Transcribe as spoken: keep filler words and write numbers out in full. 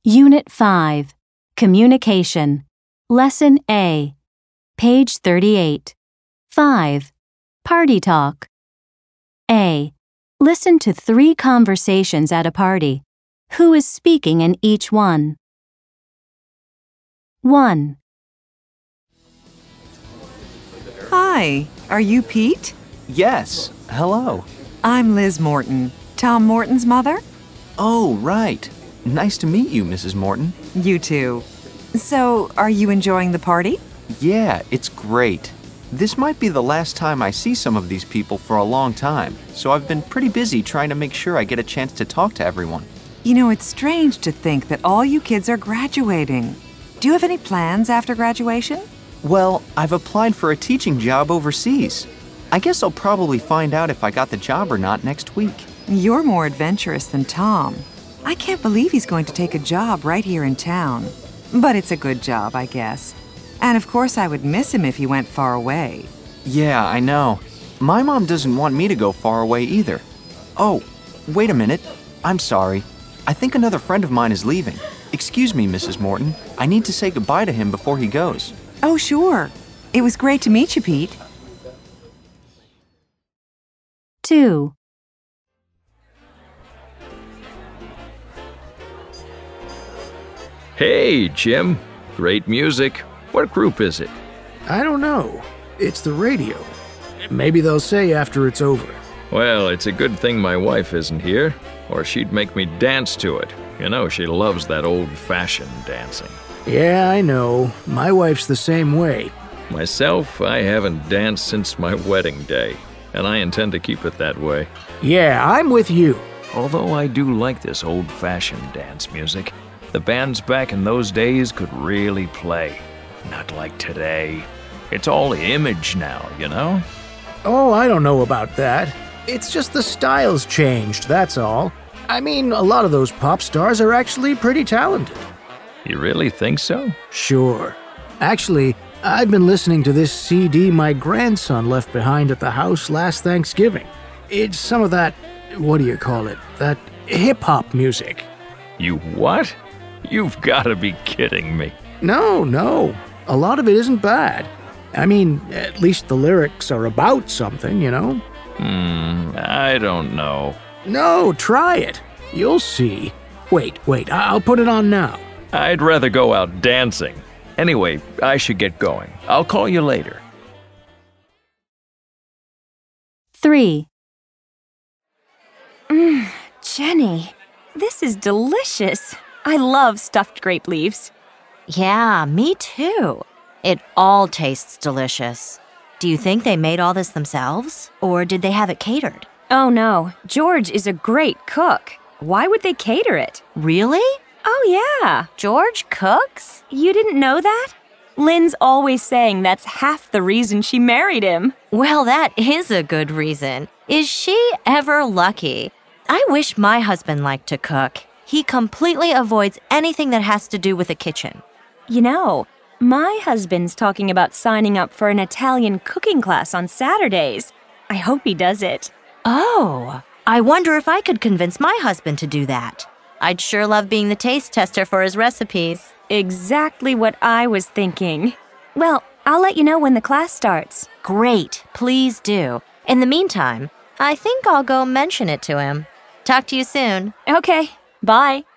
Unit five, Communication, Lesson A, page thirty-eight. five. Party talk. A. Listen to three conversations at a party. Who is speaking in each one? one. Hi, are you Pete? Yes, hello. I'm Liz Morton, Tom Morton's mother. Oh, right. Nice to meet you, Missus Morton. You too. So, are you enjoying the party? Yeah, it's great. This might be the last time I see some of these people for a long time, so I've been pretty busy trying to make sure I get a chance to talk to everyone. You know, it's strange to think that all you kids are graduating. Do you have any plans after graduation? Well, I've applied for a teaching job overseas. I guess I'll probably find out if I got the job or not next week. You're more adventurous than Tom. I can't believe he's going to take a job right here in town. But it's a good job, I guess. And of course I would miss him if he went far away. Yeah, I know. My mom doesn't want me to go far away either. Oh, wait a minute. I'm sorry. I think another friend of mine is leaving. Excuse me, Missus Morton. I need to say goodbye to him before he goes. Oh, sure. It was great to meet you, Pete. two. Hey, Jim. Great music. What group is it? I don't know. It's the radio. Maybe they'll say after it's over. Well, it's a good thing my wife isn't here, or she'd make me dance to it. You know, she loves that old-fashioned dancing. Yeah, I know. My wife's the same way. Myself, I haven't danced since my wedding day, and I intend to keep it that way. Yeah, I'm with you. Although I do like this old-fashioned dance music, the bands back in those days could really play. Not like today. It's all image now, you know? Oh, I don't know about that. It's just the style's changed, that's all. I mean, a lot of those pop stars are actually pretty talented. You really think so? Sure. Actually, I've been listening to this C D my grandson left behind at the house last Thanksgiving. It's some of that, what do you call it, that hip-hop music. You what? You've got to be kidding me. No, no. A lot of it isn't bad. I mean, at least the lyrics are about something, you know? Hmm, I don't know. No, try it. You'll see. Wait, wait, I'll put it on now. I'd rather go out dancing. Anyway, I should get going. I'll call you later. three. Mmm, Jenny, this is delicious. I love stuffed grape leaves. Yeah, me too. It all tastes delicious. Do you think they made all this themselves, or did they have it catered? Oh no, George is a great cook. Why would they cater it? Really? Oh yeah. George cooks? You didn't know that? Lynn's always saying that's half the reason she married him. Well, that is a good reason. Is she ever lucky? I wish my husband liked to cook. He completely avoids anything that has to do with the kitchen. You know, my husband's talking about signing up for an Italian cooking class on Saturdays. I hope he does it. Oh, I wonder if I could convince my husband to do that. I'd sure love being the taste tester for his recipes. Exactly what I was thinking. Well, I'll let you know when the class starts. Great, please do. In the meantime, I think I'll go mention it to him. Talk to you soon. Okay, bye.